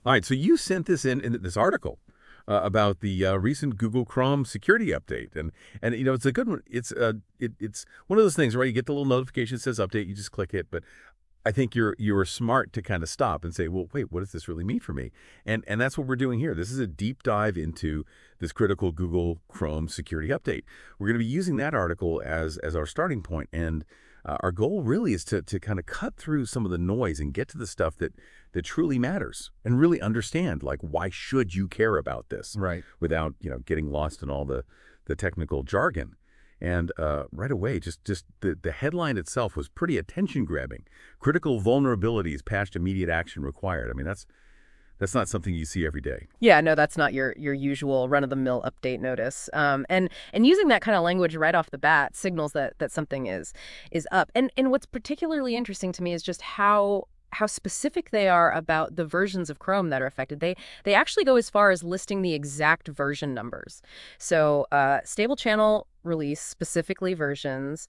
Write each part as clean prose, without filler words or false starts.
All right, so you sent this in this article about the recent Google Chrome security update, and it's a good one. It's one of those things, right? You get the little notification that says update, you just click it, but I think you were smart to kind of stop and say, well, wait, what does this really mean for me? And that's what we're doing here. This is a deep dive into this critical Google Chrome security update. We're going to be using that article as our starting point, and our goal really is to kind of cut through some of the noise and get to the stuff that truly matters and really understand, like, why should you care about this Right. without getting lost in all the technical jargon. And right away, just the headline itself was pretty attention-grabbing. Critical vulnerabilities, patched immediate action required. I mean, that's not something you see every day. Yeah, no, that's not your usual run-of-the-mill update notice. And using that kind of language right off the bat signals that something is up. And what's particularly interesting to me is just how specific they are about the versions of Chrome that are affected. They actually go as far as listing the exact version numbers. So stable channel release, specifically versions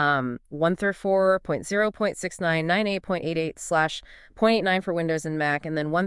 134.0.6998.88/.89 for Windows and Mac, and then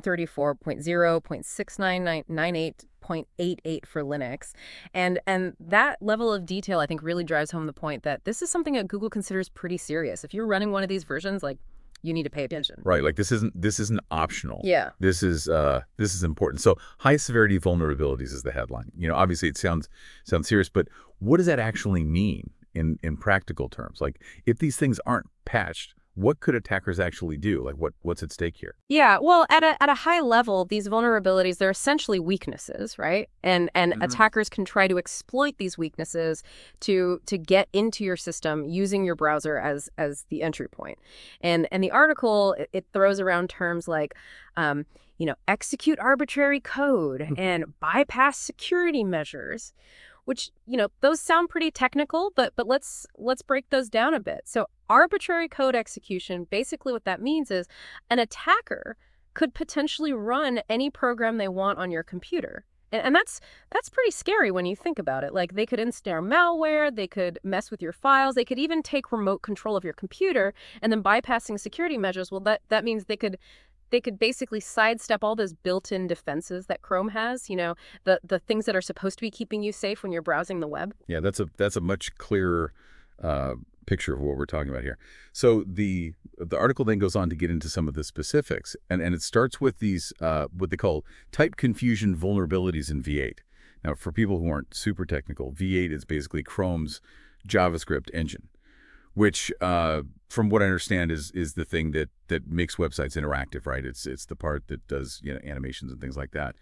134.0.69998.88 for Linux. And that level of detail, I think, really drives home the point that this is something that Google considers pretty serious. If you're running one of these versions, like, you need to pay attention. Right, like this isn't optional. Yeah. This is important. So high severity vulnerabilities is the headline. Obviously it sounds serious, but what does that actually mean in practical terms? Like, if these things aren't patched, what could attackers actually do? Like, what's at stake here? Yeah, well, at a high level, these vulnerabilities, they're essentially weaknesses, right? And attackers can try to exploit these weaknesses to get into your system using your browser as the entry point. And the article, it throws around terms like execute arbitrary code and bypass security measures, which, those sound pretty technical, but let's break those down a bit. So arbitrary code execution, basically what that means is an attacker could potentially run any program they want on your computer. And that's pretty scary when you think about it. Like, they could install malware, they could mess with your files, they could even take remote control of your computer, and then bypassing security measures, well, that means they could basically sidestep all those built-in defenses that Chrome has, the things that are supposed to be keeping you safe when you're browsing the web. Yeah, that's a much clearer picture of what we're talking about here. So the article then goes on to get into some of the specifics, and it starts with these what they call type confusion vulnerabilities in V8. Now, for people who aren't super technical, V8 is basically Chrome's JavaScript engine, which, from what I understand, is the thing that makes websites interactive, right? It's the part that does animations and things like that.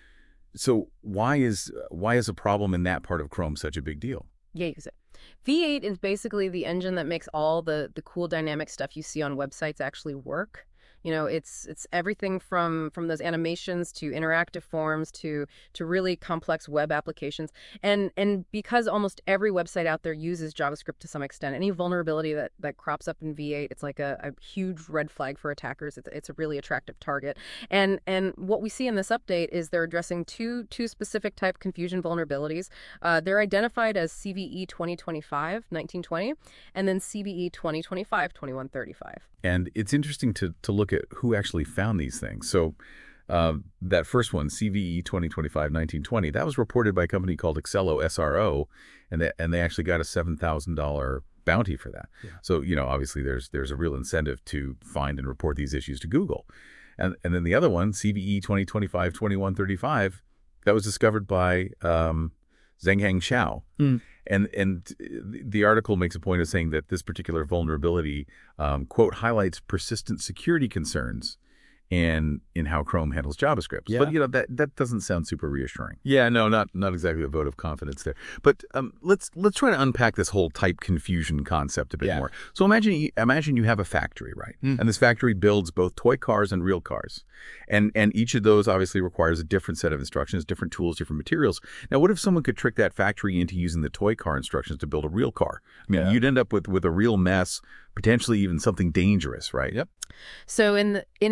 So why is a problem in that part of Chrome such a big deal? Yeah, use it. V8 is basically the engine that makes all the cool dynamic stuff you see on websites actually work. It's everything from those animations to interactive forms to really complex web applications. And because almost every website out there uses JavaScript to some extent, any vulnerability that crops up in V8, it's like a huge red flag for attackers. It's a really attractive target. And what we see in this update is they're addressing two specific type confusion vulnerabilities. They're identified as CVE 2025-1920 and then CVE 2025-2135. And it's interesting to look at who actually found these things. So that first one, CVE 2025-1920, that was reported by a company called Excello SRO, and they actually got a $7,000 bounty for that. Yeah. So, obviously there's a real incentive to find and report these issues to Google. And then the other one, CVE 2025-2135, that was discovered by Zhengheng Xiao. And the article makes a point of saying that this particular vulnerability, quote, highlights persistent security concerns in how Chrome handles JavaScript. Yeah. But that doesn't sound super reassuring. Yeah, no, not exactly a vote of confidence there. But let's try to unpack this whole type confusion concept a bit more. So imagine you have a factory, right? And this factory builds both toy cars and real cars. And each of those obviously requires a different set of instructions, different tools, different materials. Now, what if someone could trick that factory into using the toy car instructions to build a real car? I mean, you'd end up with a real mess, potentially even something dangerous, right? Yep. So in a computer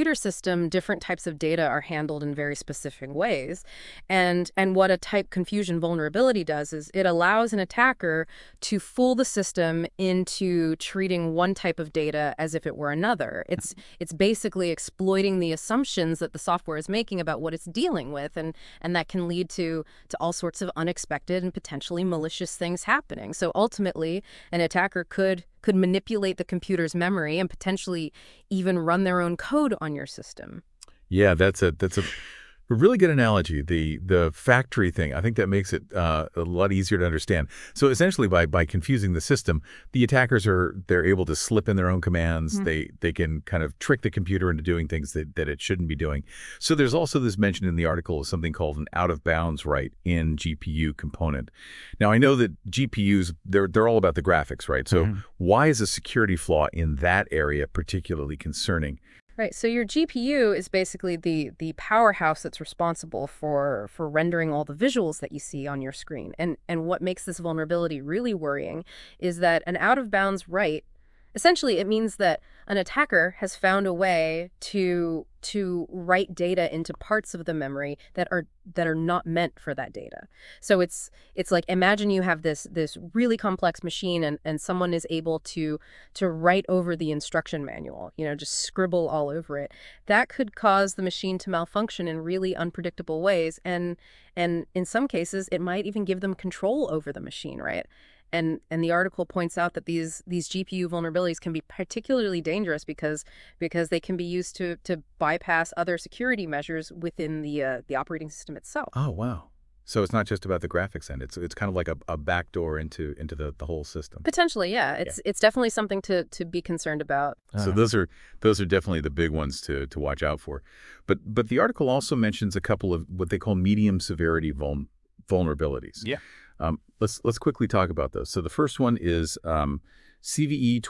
computer system, different types of data are handled in very specific ways. And what a type confusion vulnerability does is it allows an attacker to fool the system into treating one type of data as if it were another. It's basically exploiting the assumptions that the software is making about what it's dealing with, and that can lead to all sorts of unexpected and potentially malicious things happening. So ultimately, an attacker could manipulate the computer's memory and potentially even run their own code on your system. Yeah, that's a really good analogy. The factory thing, I think that makes it a lot easier to understand. So essentially, by confusing the system, the attackers they're able to slip in their own commands. They can kind of trick the computer into doing things that it shouldn't be doing. So there's also this mention in the article of something called an out-of-bounds write in GPU component. Now I know that GPUs they're all about the graphics, right? So why is a security flaw in that area particularly concerning? Right. So your GPU is basically the powerhouse that's responsible for rendering all the visuals that you see on your screen. And what makes this vulnerability really worrying is that an out-of-bounds write, essentially it means that an attacker has found a way to write data into parts of the memory that are not meant for that data. So it's like, imagine you have this really complex machine and someone is able to write over the instruction manual, just scribble all over it. That could cause the machine to malfunction in really unpredictable ways, and in some cases it might even give them control over the machine, right? And the article points out that these GPU vulnerabilities can be particularly dangerous because they can be used to bypass other security measures within the operating system itself. Oh, wow. So it's not just about the graphics end. It's kind of like a backdoor into the whole system. Potentially, yeah. It's definitely something to be concerned about. So those are definitely the big ones to watch out for. But the article also mentions a couple of what they call medium severity vulnerabilities. Yeah. Let's quickly talk about those. So the first one is CVE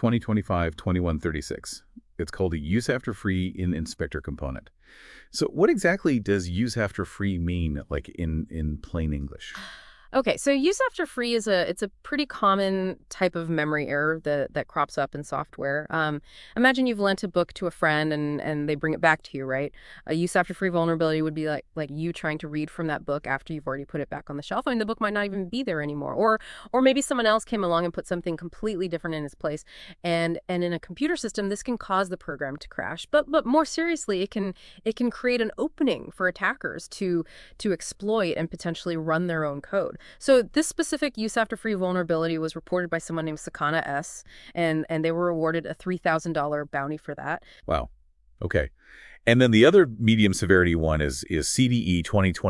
2025-2136. It's called a use after free in inspector component. So what exactly does use after free mean, like in plain English? Okay, so use after free it's a pretty common type of memory error that crops up in software. Imagine you've lent a book to a friend and they bring it back to you, right? A use after free vulnerability would be like you trying to read from that book after you've already put it back on the shelf. I mean, the book might not even be there anymore, or maybe someone else came along and put something completely different in its place. And in a computer system, this can cause the program to crash. But more seriously, it can create an opening for attackers to exploit and potentially run their own code. So this specific use after free vulnerability was reported by someone named Sakana S, and they were awarded a $3,000 bounty for that. Wow. Okay. And then the other medium severity one is CVE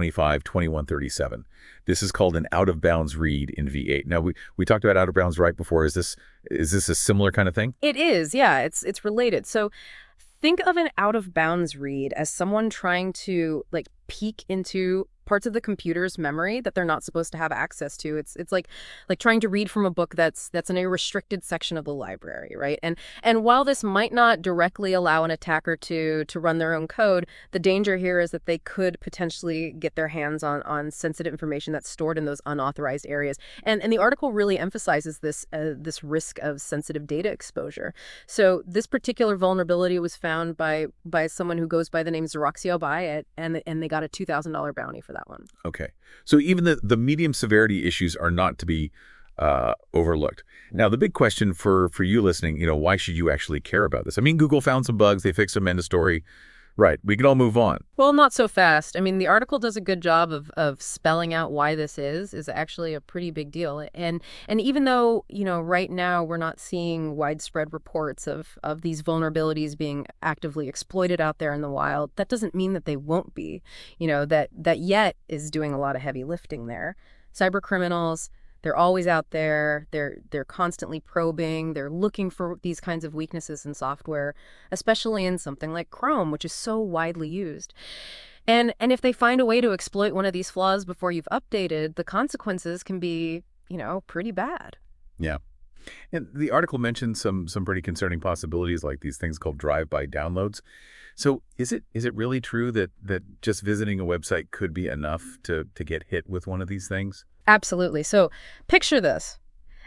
2025-2137. This is called an out-of-bounds read in V8. Now, we talked about out-of-bounds right before. Is this a similar kind of thing? It is, yeah. It's related. So think of an out-of-bounds read as someone trying to peek into parts of the computer's memory that they're not supposed to have access to. It's like trying to read from a book that's in a restricted section of the library, right? And while this might not directly allow an attacker to run their own code, the danger here is that they could potentially get their hands on sensitive information that's stored in those unauthorized areas. And the article really emphasizes this risk of sensitive data exposure. So this particular vulnerability was found by someone who goes by the name Xeroxio Bayet, and they got a $2,000 bounty for that one. Okay. So even the medium severity issues are not to be overlooked. Now, the big question for you listening, why should you actually care about this? I mean, Google found some bugs. They fixed them. End of story. Right. We can all move on. Well, not so fast. I mean, the article does a good job of spelling out why this is actually a pretty big deal. And even though, right now we're not seeing widespread reports of these vulnerabilities being actively exploited out there in the wild, that doesn't mean that they won't be. That yet is doing a lot of heavy lifting there. Cyber criminals, they're always out there. They're constantly probing. They're looking for these kinds of weaknesses in software, especially in something like Chrome, which is so widely used. And if they find a way to exploit one of these flaws before you've updated, the consequences can be, pretty bad. Yeah. And the article mentioned some pretty concerning possibilities, like these things called drive-by downloads. So is it really true that just visiting a website could be enough to get hit with one of these things? Absolutely. So picture this.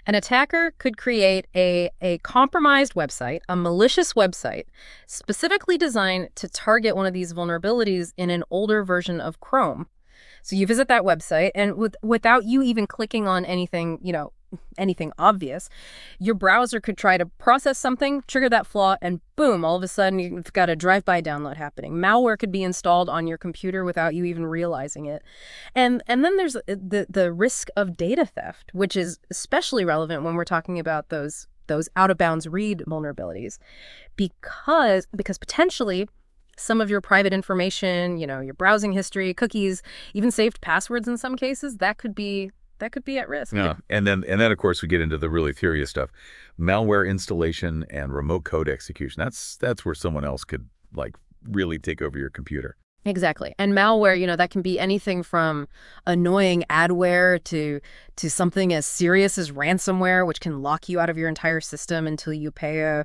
An attacker could create a compromised website, a malicious website, specifically designed to target one of these vulnerabilities in an older version of Chrome. So you visit that website, and without you even clicking on anything, anything obvious, your browser could try to process something, trigger that flaw, and boom, all of a sudden you've got a drive-by download happening. Malware could be installed on your computer without you even realizing it. And then there's the risk of data theft, which is especially relevant when we're talking about those out-of-bounds read vulnerabilities, because potentially some of your private information, your browsing history, cookies, even saved passwords in some cases, that could be at risk. Yeah. And then of course we get into the really serious stuff. Malware installation and remote code execution. That's where someone else could really take over your computer. Exactly. And malware, that can be anything from annoying adware to something as serious as ransomware, which can lock you out of your entire system until you pay a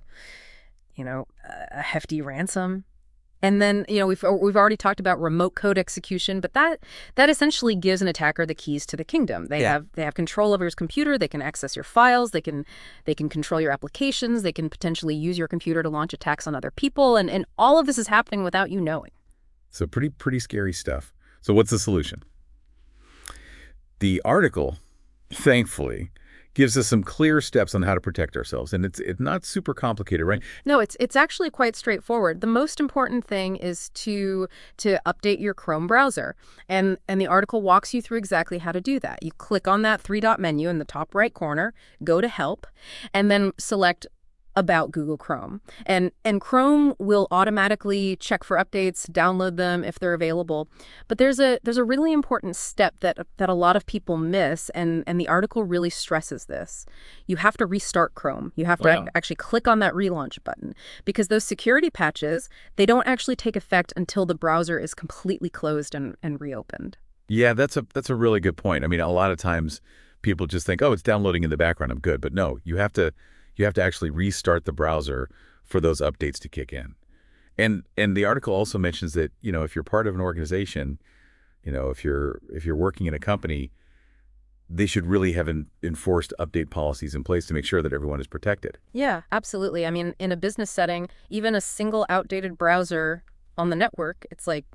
hefty ransom. And then, we've already talked about remote code execution, but that essentially gives an attacker the keys to the kingdom. They have control over his computer. They can access your files. They can control your applications. They can potentially use your computer to launch attacks on other people. And all of this is happening without you knowing. So pretty scary stuff. So what's the solution? The article, thankfully, gives us some clear steps on how to protect ourselves. And it's not super complicated, right? No, it's actually quite straightforward. The most important thing is to update your Chrome browser. And the article walks you through exactly how to do that. You click on that three-dot menu in the top right corner, go to Help, and then select About Google Chrome. And Chrome will automatically check for updates, download them if they're available. But there's a really important step that a lot of people miss, and the article really stresses this. You have to restart Chrome. You have to actually click on that relaunch button, because those security patches, they don't actually take effect until the browser is completely closed and reopened. Yeah, that's a really good point. I mean, a lot of times people just think, oh, it's downloading in the background, I'm good. But no, you have to actually restart the browser for those updates to kick in. And the article also mentions that, if you're part of an organization, if you're working in a company, they should really have enforced update policies in place to make sure that everyone is protected. Yeah, absolutely. I mean, in a business setting, even a single outdated browser on the network, it's like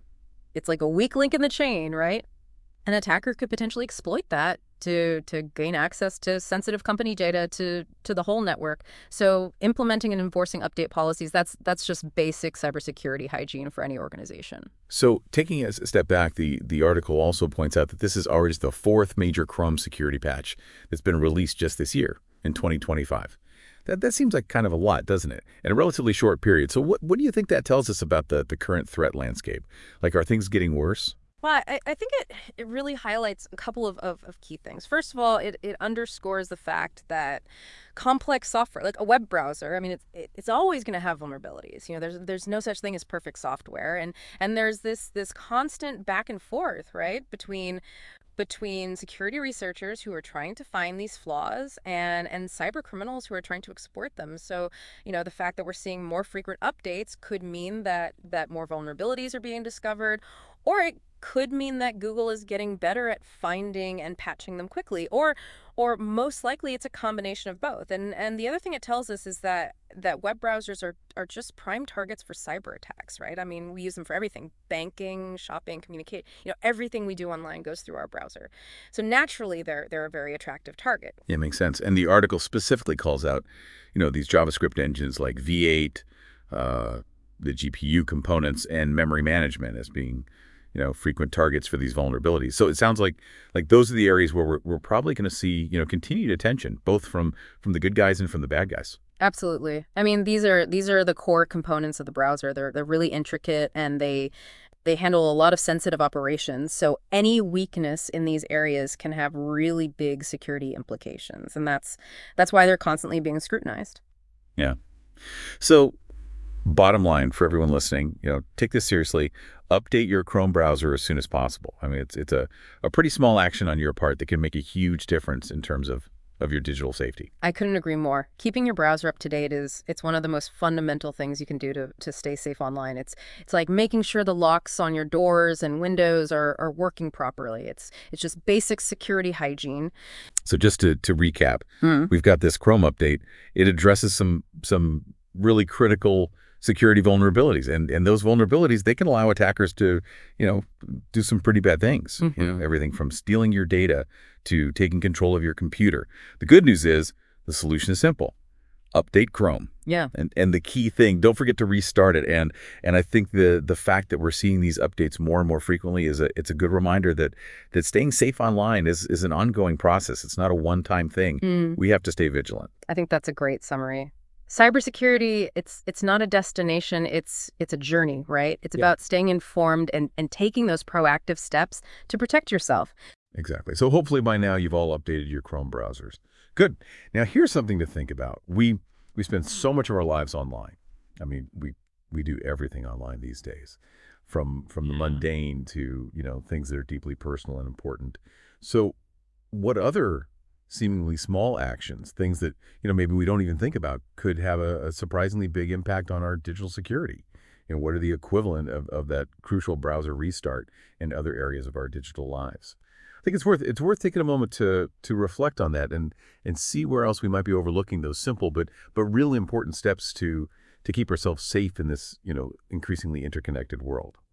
a weak link in the chain, right? An attacker could potentially exploit that to gain access to sensitive company data to the whole network. So implementing and enforcing update policies, that's just basic cybersecurity hygiene for any organization. So taking a step back, the article also points out that this is already the fourth major Chrome security patch that's been released just this year in 2025. That seems like kind of a lot, doesn't it? In a relatively short period. So what do you think that tells us about the current threat landscape? Are things getting worse? Well, I think it really highlights a couple of key things. First of all, it underscores the fact that complex software, like a web browser, I mean, it's always going to have vulnerabilities. There's no such thing as perfect software, and there's this constant back and forth, right, between security researchers who are trying to find these flaws and cyber criminals who are trying to exploit them. So, the fact that we're seeing more frequent updates could mean that more vulnerabilities are being discovered, or it could mean that Google is getting better at finding and patching them quickly, or most likely it's a combination of both. And the other thing it tells us is that web browsers are just prime targets for cyber attacks, right? I mean, we use them for everything: banking, shopping, communicate. Everything we do online goes through our browser. So naturally, they're a very attractive target. Yeah, makes sense. And the article specifically calls out, these JavaScript engines like V8, the GPU components, and memory management as being frequent targets for these vulnerabilities. So it sounds like those are the areas where we're probably going to see, continued attention, both from the good guys and from the bad guys. Absolutely. I mean, these are the core components of the browser. They're really intricate, and they handle a lot of sensitive operations. So any weakness in these areas can have really big security implications, and that's why they're constantly being scrutinized. Yeah. So bottom line for everyone listening, take this seriously. Update your Chrome browser as soon as possible. I mean, it's a pretty small action on your part that can make a huge difference in terms of of your digital safety. I couldn't agree more. Keeping your browser up to date it's one of the most fundamental things you can do to stay safe online. It's like making sure the locks on your doors and windows are working properly. It's just basic security hygiene. So just to recap, we've got this Chrome update. It addresses some really critical security vulnerabilities, and those vulnerabilities, they can allow attackers to, do some pretty bad things. Everything from stealing your data to taking control of your computer. The good news is the solution is simple. Update Chrome. Yeah. And the key thing, don't forget to restart it. And I think the fact that we're seeing these updates more and more frequently it's a good reminder that staying safe online is an ongoing process. It's not a one-time thing. We have to stay vigilant. I think that's a great summary. Cybersecurity, it's not a destination, it's a journey, right? It's about staying informed and taking those proactive steps to protect yourself. Exactly. So hopefully by now you've all updated your Chrome browsers. Good. Now here's something to think about. We spend so much of our lives online. I mean, we do everything online these days, from the mundane to, things that are deeply personal and important. So what other seemingly small actions, things that, maybe we don't even think about, could have a surprisingly big impact on our digital security? What are the equivalent of that crucial browser restart in other areas of our digital lives? I think it's worth taking a moment to reflect on that and see where else we might be overlooking those simple but really important steps to keep ourselves safe in this, increasingly interconnected world.